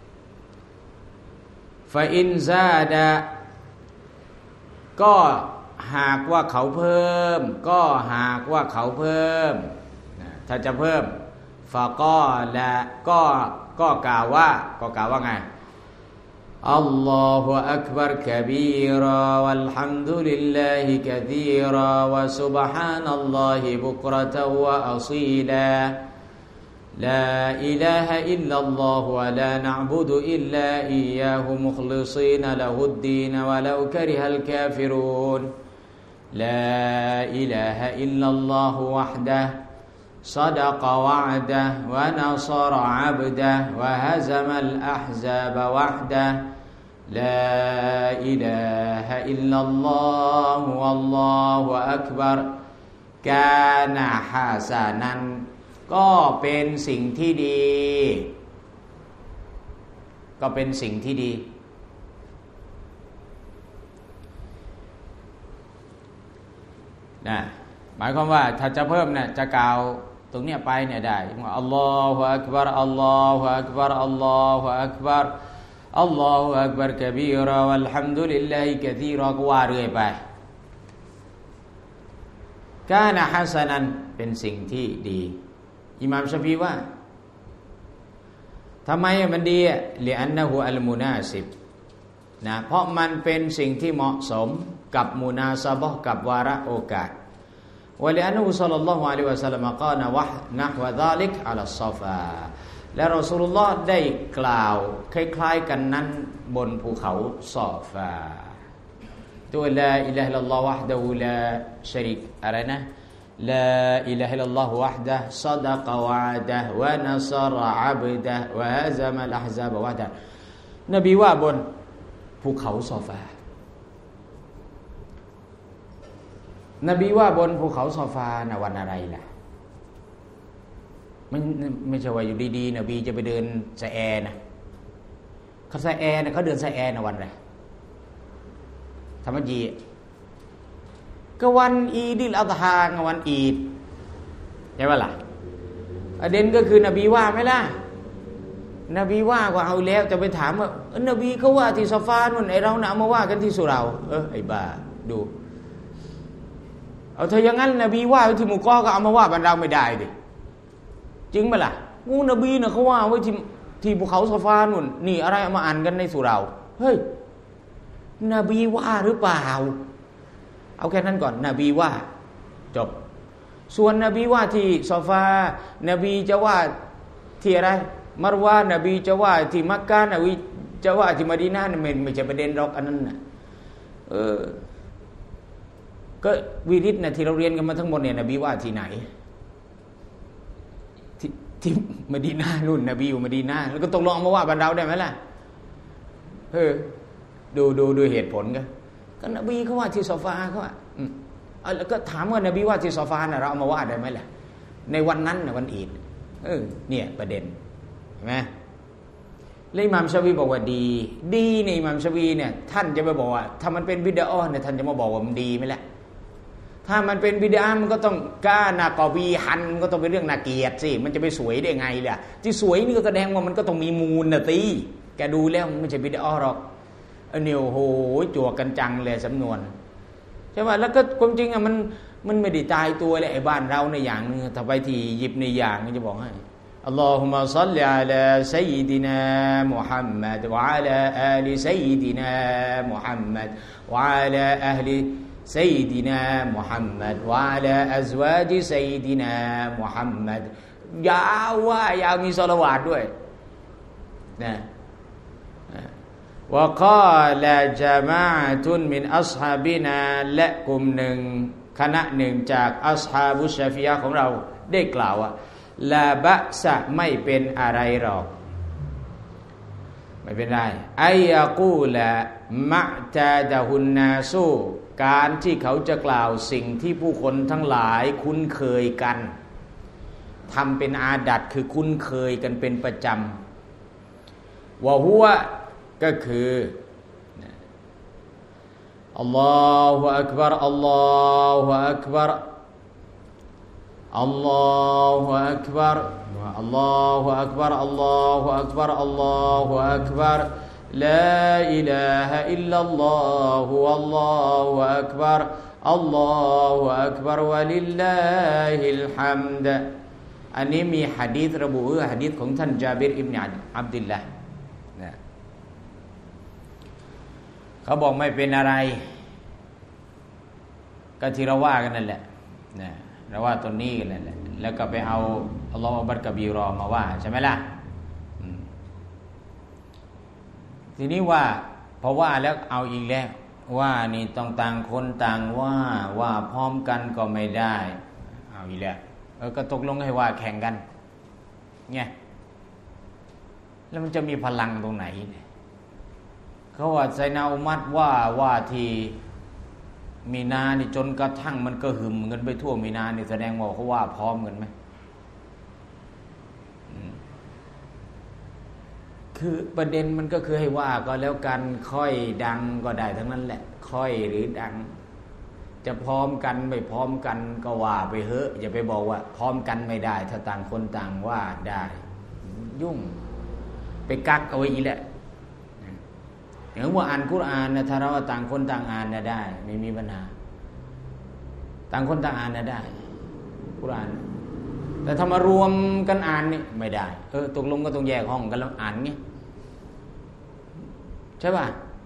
ฟาอินซาดะก็หากว่าเขาเพิ่มก็หากว่าเขาเพิ่มถ้าจะเพิ่มฟาก็ละก็กล่าวว่าไงอัลลอฮฺอักบัรกะบีรอวัลฮัมดุลิลลาฮิกะซีรอวะซุบฮานัลลอฮิบุกเราะตะวะอซีลาلا إله إلا الله ولا نعبد إلا إياه مخلصين له الدين ولو كره الكافرون لا إله إلا الله وحده صدق وعده ونصر عبده وهزم الأحزاب وحده لا إله إلا الله والله أكبر كان حسناก็เป็นสิ่งที่ดีนะหมายความว่าถ้าจะเพิ่มเนี่ยจะกล่าวตรงเนี้ยไปเนี่ยได้ว่าอัลลอฮฺอักบัรอัลลอฮฺอักบัรอัลลอฮฺอักบัรอัลลอฮฺอักบัรกะบีรอวัลฮัมดุลิลลาฮิกะซีรอก็ว่าเรื่อยไปกานะฮัสนันเป็นสิ่งที่ดีอิหม่ามชาฟีว่าทำไมมันดีลิอันนะฮูอัลมุนาซิบนะเพราะมันเป็นสิ่งที่เหมาะสมกับมุนาซะบะห์กับวาระโอกาสวะลิอันนะฮูศ็อลลัลลอฮุอะลัยฮิวะซัลลัมกานะวะนะฮวะซาลิกอะลัศศอฟาและรอซูลุลลอฮ์ได้กล่าวคล้ายๆกันนั้นบนภูเขาซอฟาตัวลาอิลาฮะอิลลัลลอฮ์วะฮดะฮูลาชะรีกอะไรนะلا إله إلا الله وحده صدق وعده ونصر عبده وهزم الأحزاب وحده นบีว่าบนภูเขาซอฟานบีว่าบนภูเขาซอฟานะวันอะไรล่ะไม่ใช่ว่าอยู่ดีๆนบีจะไปเดินสะแอนะเขาสะแอนะเขาเดินสะแอนะวันอะไรธรรมจีก็วันอีดิลอัฎฮาวันอีดใช่ป่ะล่ะประเด็นก็คือนบีว่าไหมล่ะนบีว่าก็เอาแล้วจะไปถามว่านบีเขาว่าที่ซอฟานู่นไอเราน่ะเอามาว่ากันที่สุเราไอ้บ้าดูเอาถ้าอย่างนั้นนบีว่าไว้ที่หมู่กอก็เอามาว่าบ้านเราไม่ได้ดิจริงไหมล่ะงูนบีน่ะเขาว่าไว้ที่ภูเขาซอฟานู่นนี่อะไรเอามาอ่านกันในสุเราเฮ้ยนบีว่าหรือเปล่าเอาแค่นั้นก่อนนบีว่าจบส่วนนบีว่าที่ซอฟานบีจะว่าที่อะไรมารวานบีจะว่าที่มักกะนบีจะว่าที่มะดีนะห์ไม่ใช่ประเด็นหรอกอันนั้นน่ะก็วิริตนะที่เราเรียนกันมาทั้งหมดเนี่ยนบีว่าที่ไหนที่มะดีนะห์นู่นนบีอยู่มะดีนะห์แล้วก็ตกลงมาว่าบ้านเราได้ไหมล่ะดูเหตุผลก็นบีเขาว่าที่ซอฟาเขาว่าแล้วก็ถามว่านบีว่าที่ซอฟาน่ะเราเอามาว่าได้ไหมล่ะในวันนั้นน่ะวันอีดเนี่ยประเด็นเห็นไหมแล้วอิหม่ามชาฟีบอกว่าดีในอิหม่ามชาฟีเนี่ยท่านจะไปบอกว่าถ้ามันเป็นบิดอะห์เนี่ยท่านจะมาบอกว่ามันดีไหมล่ะถ้ามันเป็นบิดอะห์มันก็ต้องกานะกอบีฮันก็ต้องเป็นเรื่องน่าเกลียดสิมันจะไปสวยได้ไงล่ะที่สวยนี่ก็แสดงว่ามันก็ต้องมีมูลนะตีแกดูแล้วมันไม่ใช่บิดอะห์หรอกเนี่ยโอ้โหจั่วกันจังเลยสำนวนใช่ไหมแล้วก็ความจริงอะมันไม่ได้ตายตัวเลยไอ้บ้านเราในอย่างนึงถ้าไปที่ยิบในอย่างก็จะบอกให้อัลลอฮุมะศ็อลลิอะลาซัยยิดินามุฮัมมัดวะอะลาอาลิซัยยิดินามุฮัมมัดวะอะลาอะห์ลิซัยยิดินามุฮัมมัดวะอะลาอัซวาจิซัยยิดินามุฮัมมัดยาวมีศอลาวาตด้วยนะว่าก็ละจามะอะตุนมินอัศฮาบินาและกลุ่มหนึ่งคณะหนึ่งจากอัศฮาบุชชาฟิยะห์ของเราได้กล่าวว่าลาบะซะไม่เป็นอะไรหรอกไม่เป็นไรไอยะกูละมะตาดะฮุนนาซูการที่เขาจะกล่าวสิ่งที่ผู้คนทั้งหลายคุ้นเคยกันทำเป็นอาดัตคือคุ้นเคยกันเป็นประจำวะฮุวะก็คืออัลลอฮุอักบัรอัลลอฮุอักบัรอัลลอฮุอักบัรอัลลอฮุอักบัรอัลลอฮุอักบัรอัลลอฮุอักบัรลาอิลาฮะอิลลัลลอฮุอัลลอฮุอักบัรอัลลอฮุอักบัรวะลิลลาฮิลฮัมดอันนี้มีหะดีษระบุหะดีษของท่านญาบิรอิบนุอับดุลลาห์เขาบอกไม่เป็นอะไรก็ที่เราว่ากันนั่นแหละนะเราว่าตัวนี้กันนั่นแหละแล้วก็ไปเอาอัลลอฮฺอักบัรกะบีรอมาว่าใช่ไหมล่ะทีนี้ว่าพอว่าแล้วเอาอีกแล้วว่านี่ต้องต่างคนต่างว่าพร้อมกันก็ไม่ได้เอาอีกแล้วก็ตกลงให้ว่าแข่งกันไงแล้วมันจะมีพลังตรงไหนเนี่ยเขาว่าไซนาอุมัดว่าที่มีนานี่จนกระทั่งมันก็หึมกันไปทั่วมีนานี่แสดงว่าเขาว่าพร้อมกันไหมคือประเด็นมันก็คือให้ว่าก็แล้วกันค่อยดังก็ได้ทั้งนั้นแหละค่อยหรือดังจะพร้อมกันไม่พร้อมกันก็ว่าไปเถอะอย่าไปบอกว่าพร้อมกันไม่ได้ถ้าต่างคนต่างว่าได้ยุ่งไปกักเอาไว้อีกแหละอย่างว่าอ่านกุรอานนะถ้าเราต่างคนต่างอ่านนะได้ไม่มีปัญหาต่างคนต่างอ่านนะได้กุรอานแต่ถ้ามารวมกันอ่านนี่ไม่ได้ตกลงก็ต้องแยกห้องกันแล้วอ่านงี้ใช่ป่ะ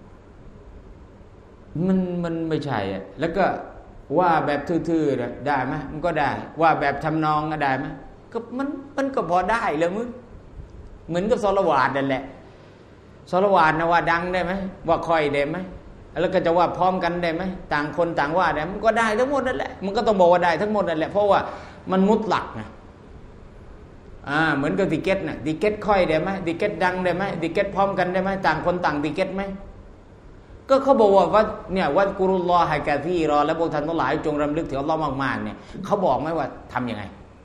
มันไม่ใช่อ่ะแล้วก็ว่าแบบทื่อๆได้ไหมมันก็ได้ว่าแบบทำนองก็ได้ไหมก็มันก็พอได้เลยมึงเหมือนกับศอลาวาตนั่นแหละศอลาวาตนะว่าดังได้ไหมว่าค่อยได้ไหมแล้วก็จะว่าพร้อมกันได้ไหมต่างคนต่างว่าได้มันก็ได้ทั้งหมดนั่นแหละมันก็ต้องบอกว่าได้ทั้งหมดนั่นแหละเพราะว่ามันมุตลักนะเหมือนกับติเก็ตน่ะติเก็ตค่อยได้ไหมติเก็ตดังได้ไหมติเก็ตพร้อมกันได้ไหมต่างคนต่างติเก็ตไหมก็เขาบอกว่าเนี่ยวัดกุรุลลอฮะกะซีรอและพวกท่านทั้งหลายจงรำลึกถึงอัลเลาะห์มากๆเนี่ยเขาบอกไหมว่าทำยังไง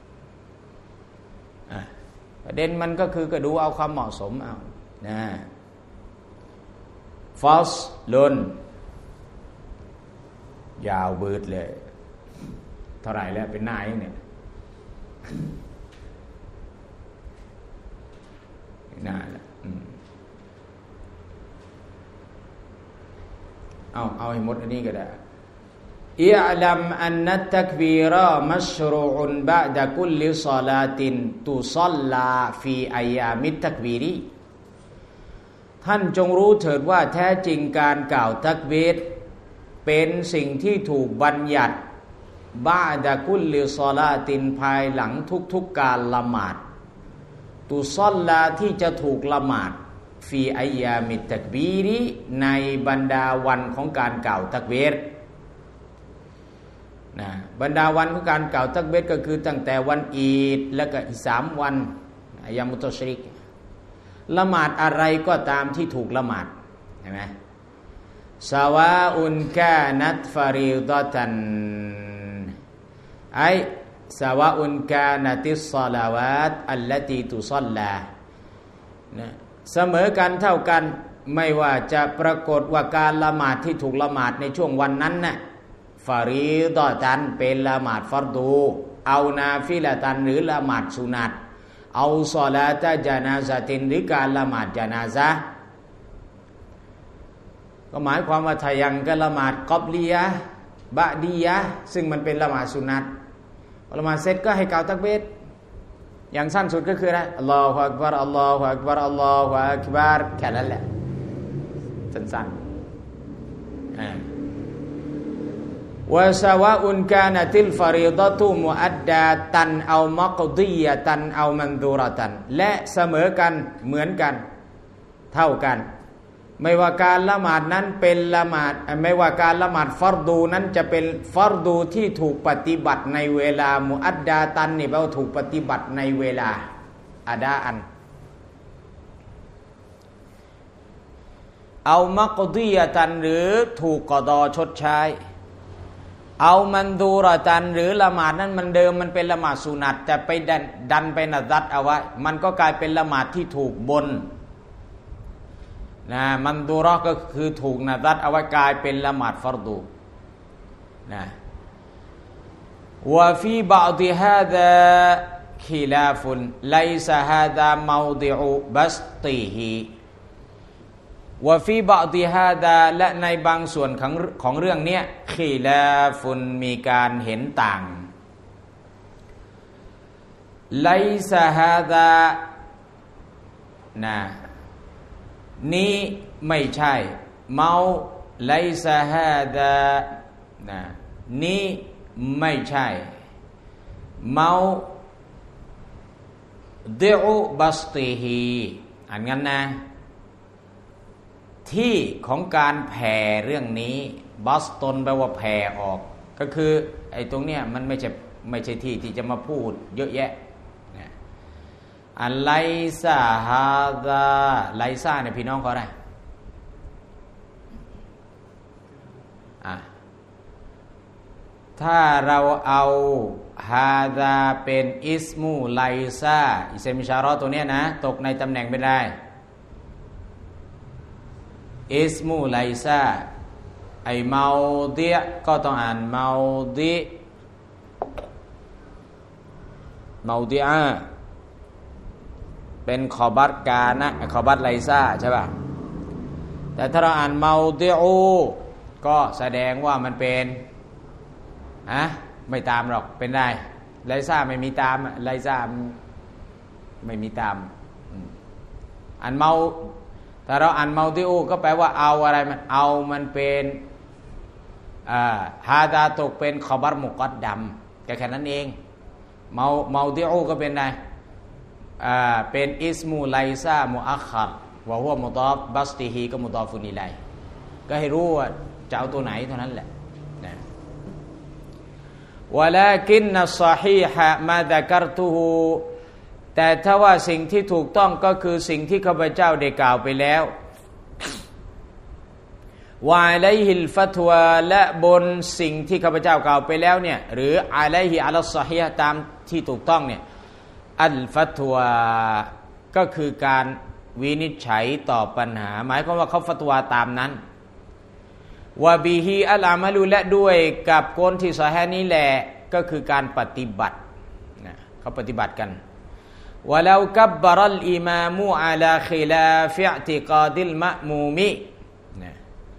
ประเด็นมันก็คือก็ดูเอาความเหมาะสมเอานะฟอสลุนยาวเบิดเลยเท่าไหร่แล้วเป็นหน้าอย่างเนี่ยหน้าละเอาให้หมดอันนี้ก็ได้อิอลัมอันนัตตักบีรามัชรูอุนบะดะกุลลิศอลาตินตุศอลลาฟีอัยยามิตตักบีรีท่านจงรู้เถิดว่าแท้จริงการกล่าวตักบีรเป็นสิ่งที่ถูกบัญญัติบะดะกุลลิศอลาตินภายหลังทุกๆการละหมาดตุศอลลาที่จะถูกละหมาดฟีอัยยามิตตักบีรีในบรรดาวันของการกล่าวตักบีรนะบรรดาวันของการกล่าวตักบีรก็คือตั้งแต่วันอีดแล้วก็อีก3วันอัยยามุตตชริกละหมาดอะไรก็ตามที่ถูกละหมาดเห็นไหมซาวาอุนกานัตฟาริฎะตันไอซาวาอุนกานัติศศอลาวาตอัลลตีตุศอลลานะเสมอกันเท่ากันไม่ว่าจะปรากฏว่าการละหมาดที่ถูกละหมาดในช่วงวันนั้นน่ะฟาริฎะตันเป็นละหมาดฟัรดูเอานาฟิละตันหรือละหมาดสุนัตเอาศอลาตะญะนาซะตินหรือการละหมาดญะนาซะห์ก็หมายความว่าถ้ายังก็ละหมาดกอบลียะห์บะดียะห์ซึ่งมันเป็นละหมาดสุนัตละหมาดเสร็จก็ให้กล่าวตักบีรอย่างสั้นสุดก็คืออะไรอัลลอฮุอักบัรอัลลอฮุอักบัรอัลลอฮุอักบัรแค่นั้นแหละสั้นๆวะซาวะอุนกานะติลฟาริฎะตุมุอัดดาตันเอามักดียะตันเอามันดูรตันและเสมอกันเหมือนกันเท่ากันไม่ว่าการละหมาดนั้นเป็นละหมาดไม่ว่าการละหมาดฟัรดูนั้นจะเป็นฟัรดูที่ถูกปฏิบัติในเวลามุอัดดาตันนี่แปลว่าถูกปฏิบัติในเวลาอาดาอันเอามักดียะตันหรือถูกกอฎอชดใช้เอามันดูรตันหรือละหมาดนั้นมันเดิมมันเป็นละหมาดสุนัตแต่ไปดันไปนัดเอาไว้มันก็กลายเป็นละหมาดที่ถูกบนนะมันดูรอก็คือถูกนัดเอาไว้กลายเป็นละหมาดฟัรดูนะวะฟีบะอฎิฮาซาคิลาฟุนไลซะฮาซามอฎิอุบัสติฮิวะฟีบะอฎิฮาซาและในบางส่วนของเรื่องนี้คิลาฟุนมีการเห็นต่างไลซะฮาซานะนี้ไม่ใช่เมาไลซะฮาซานะนี้ไม่ใช่เมาดิอุบัสติฮีอันงั้นนะที่ของการแผ่เรื่องนี้บัสตนแปลว่าแผ่ออกก็คือไอ้ตรงเนี้ยมันไม่ใช่ที่ที่จะมาพูดเยอะแยะอันไลซาฮาซาไลซาเนี่ยพี่น้องเขาอะไรถ้าเราเอาฮาซาเป็นอิสมูไลซาอิเซมิชารอตัวเนี้ยนะตกในตำแหน่งไม่ได้อิสมูไลซาไอเมาดิก็ต้องอ่านเมาดิอาเป็นขอบัตกานะขอบัตไลซาใช่ป่ะแต่ถ้าเราอ่านเมาดิอูก็แสดงว่ามันเป็นไม่ตามหรอกเป็นได้ไลซาไม่มีตามไลซาไม่มีตามอ่านเมาถ้าเราอ่านเมาดิอูก็แปลว่าเอาอะไรมันเป็นฮาดาตกเป็นขอบัตมุกัดดัมแค่นั้นเองเมาดิอูก็เป็นได้เป็นอิสมูไลซามุอัคคัรวะฮุวะมุฎอฟบัสติฮีก็มุฎอฟุนอิลัยก็ให้รู้ว่าจะเอาตัวไหนเท่านั้นแหละนะวะลากินนัสศอฮีฮะมาซะกัรตุฮูแต่ถ้าว่าสิ่งที่ถูกต้องก็คือสิ่งที่ข้าพเจ้าได้กล่าวไปแล้ววะอะลัยฮิลฟัตวาและบนสิ่งที่ข้าพเจ้ากล่าวไปแล้วเนี่ยหรืออะลัยฮิอะลัสศอฮีฮ์ตามที่ถูกต้องเนี่ยอัลฟัตวาก็คือการวินิจฉัยตอบปัญหาหมายความว่าเขาฟัตวาตามนั้นวะบิฮิอัลอามัลุและด้วยกับกลที่ซอฮีฮ์นี้แหละก็คือการปฏิบัตินะเขาปฏิบัติกันวะลากับบะรัลอิมามุอะลาคิลาฟิอิติกาดิลมะมูมินะ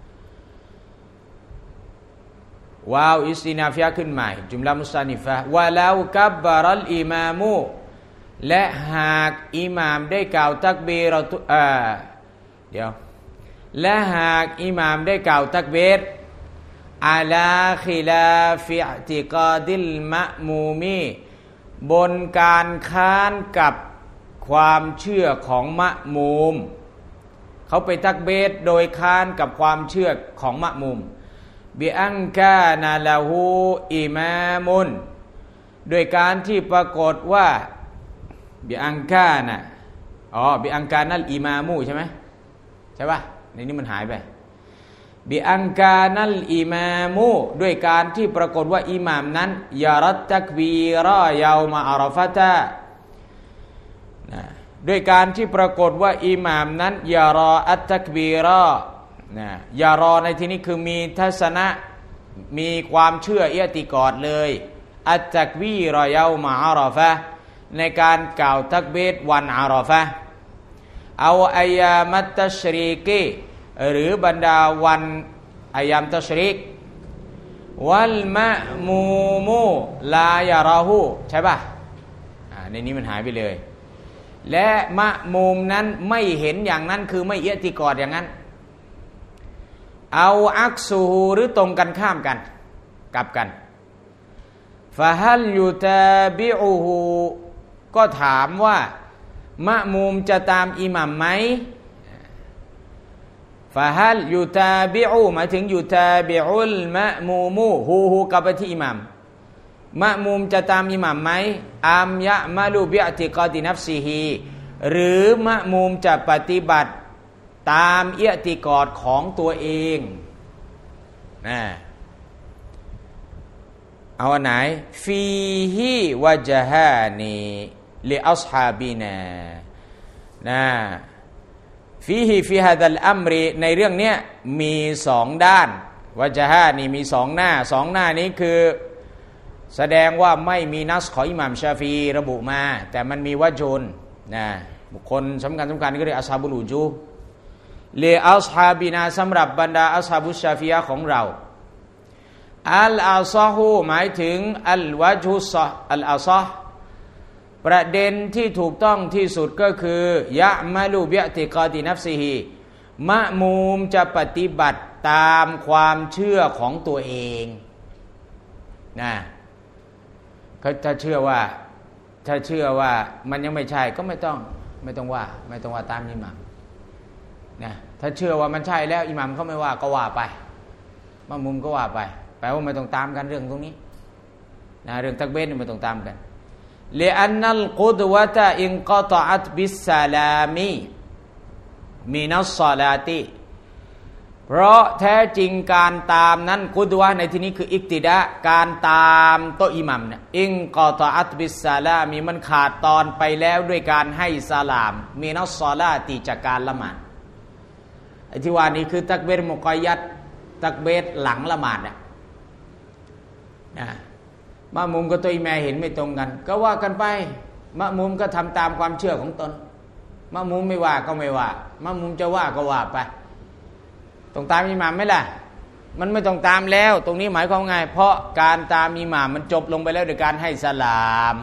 วาวอิสตินาฟิยะขึ้นใหม่จุมละมุสตานิฟะวะลากับบะรัลอิมามุและหากอิหม่ามได้กล่าวตักบีรเดี๋ยวและหากอิหม่ามได้กล่าวตักบีรอะลาคิลาฟิอิติกาดิลมะมูมีบนการค้านกับความเชื่อของมะมูมเขาไปตักบีรโดยค้านกับความเชื่อของมะมูมบิอันกานะละฮูอิมามุนโดยการที่ปรากฏว่าบิอังกานะบิอังกานัลอิมามูใช่ไหมใช่ป่ะในนี้มันหายไปบิอังกานัลอิมามูด้วยการที่ปรากฏว่าอิหม่ามนั้นยารัตตักบีรอยาวมาอาราฟะตะด้วยการที่ปรากฏว่าอิหม่ามนั้นยารออัตตักบีรอยารอในที่นี้คือมีทัศนะมีความเชื่ออิอติกอดเลยอัตตักบีรอยาวมาอาราฟะในการกล่าวตักบีรวันอาราฟะเอาอายามัตตัชรีกีหรือบรรดาวันอายามตัชรีกวัลมะมูมูลายาราหูใช่ป่ะในนี้มันหายไปเลยและมะมูมนั้นไม่เห็นอย่างนั้นคือไม่อิอติกอดอย่างนั้นเอาอักซูฮูหรือตรงกันข้ามกันกลับกันฟะฮัลยุตาบิอูฮูก็ถามว่ามะมูมจะตามอิหมัมไหมฟะฮัลยุตาบิอูหมายถึงยุตาบิอุลมะมูมูฮูกลับไปที่อิหมัมมะมูมจะตามอิหมัมไหมอัมยะมาลูบิอติกอดินัฟซิฮีหรือมะมูมจะปฏิบัติตามอิอติกอดของตัวเองเอาอันไหนฟีฮิวะจฮานีลิอัศฮาบินาฟีฮาดัลอัมรีในเรื่องนี้มีสองด้านวะจฮานีมีสองหน้านี้คือแสดงว่าไม่มีนัสของอิหม่ามชาฟีระบุมาแต่มันมีวะจุนบุคคลสำคัญก็เรียกอัศฮาบุลอุจูเลอัศฮาบินาสำหรับบรรดาอัศฮาบุชชาฟียะของเราอัลอาซอฮูหมายถึงอัลวะจุซะอัลอาซอฮประเด็นที่ถูกต้องที่สุดก็คือยะมาลูบิอติกอดินัฟซิฮีมะมูมจะปฏิบัติตามความเชื่อของตัวเองถ้าเชื่อว่ามันยังไม่ใช่ก็ไม่ต้องว่าตามอิหมัมถ้าเชื่อว่ามันใช่แล้วอิหมัมเขาไม่ว่าก็ว่าไปมะมูมก็ว่าไปแปลว่าไม่ต้องตามกันเรื่องตรงนี้เรื่องตักบีรไม่ต้องตามกันลิอันนัลกุดวะตะอินกอตอะตบิสสลามีมินัสศอลาติเพราะแท้จริงการตามนั้นกุดวะในที่นี้คืออิกติดะการตามโตอิหมัมเนี่ยอินกอตอะตบิสสลามีมันขาดตอนไปแล้วด้วยการให้สลามมินัสศอลาติจากการละหมาดที่ว่านี้คือตักบีรมุกอยยัดตักบีรหลังละหมาดมะมุมกับตัวอิหม่ามเห็นไม่ตรงกันก็ว่ากันไปมะมุมก็ทำตามความเชื่อของตนมะมุมไม่ว่าก็ไม่ว่ามะมุมจะว่าก็ว่าไปต้องตามอิหม่ามไหมล่ะมันไม่ต้องตามแล้วตรงนี้หมายความไงเพราะการตามอิหม่ามมันจบลงไปแล้วโดยการให้สลาม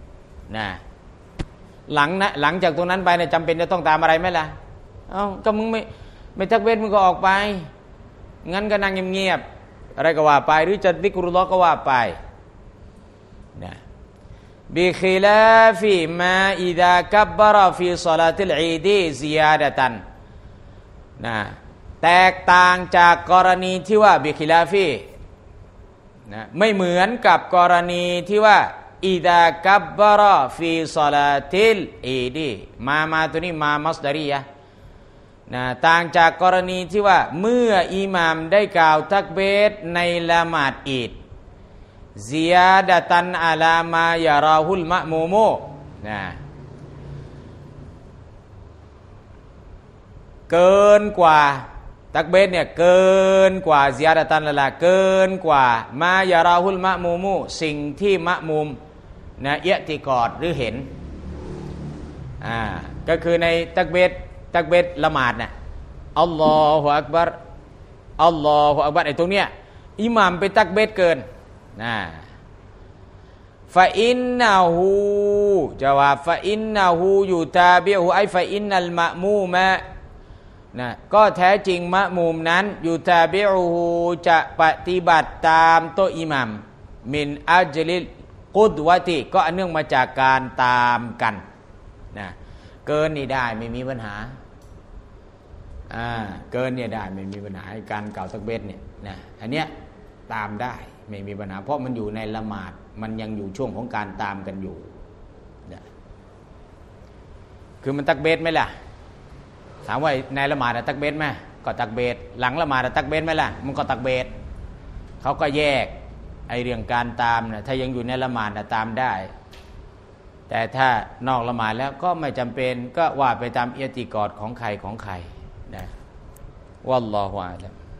หลังจากตรงนั้นไปเนี่ยจำเป็นจะต้องตามอะไรไหมล่ะก็มึงไม่ตักบีรมึงก็ออกไปงั้นก็นั่งเงียบๆอะไรก็ว่าไปหรือจะซิกรุลลอฮ์ก็ว่าไปบิคิลาฟิมาอิดะกับบะรอฟิศอลาติลอีดีซิยาดะตันแตกต่างจากกรณีที่ว่าบิคิลาฟิไม่เหมือนกับกรณีที่ว่าอิดะกับบะรอฟิศอลาติลอีดีมาตัวนี้มามัสดารียะต่างจากกรณีที่ว่าเมื่ออิหม่ามได้กล่าวตักบีรในละหมาดอีดซิยาดะตันอะลามายาราฮุลมะมูมูเกินกว่าตักเบรเนี่ยเกินกว่าซิยาดะตันละเกินกว่ามายาราฮุลมะมูมูสิ่งที่มะมูมนะอิอ์ติกอดหรือเห็นก็คือในตักเบรละหมาดน่ะอัลลอฮุอักบัรอัลลอฮุอักบัรไอ้ตรงเนี้ยอิหม่ามไปตักเบรเกินฟะอินนะฮูจาวาฟะอินนะฮูยูตาบิอูไอฟะอินนัลมะมูมะนะก็แท้จริงมะมูมนั้นยูตาบิอูจะปฏิบัติตามโตอิหมัมมินอัจลิลกุดวะติก็เนื่องมาจากการตามกันนะเกินนี่ได้ไม่มีปัญหาเกินเนี่ยได้ไม่มีปัญหาการกล่าวตักบีรเนี่ยนะอันเนี้ยตามได้ไม่มีปัญหาเพราะมันอยู่ในละหมาดมันยังอยู่ช่วงของการตามกันอยู่นะคือมันตักบีรไหมล่ะถามว่าในละหมาดตักบีรไหมก็ตักบีรหลังละหมาดตักบีรไหมล่ะมันก็ตักบีรเขาก็แยกไอเรื่องการตามนะถ้ายังอยู่ในละหมาดตามได้แต่ถ้านอกละหมาดแล้วก็ไม่จำเป็นก็ว่าไปตามอิอ์ติกอดของใครนะวัลลอฮุอาลัม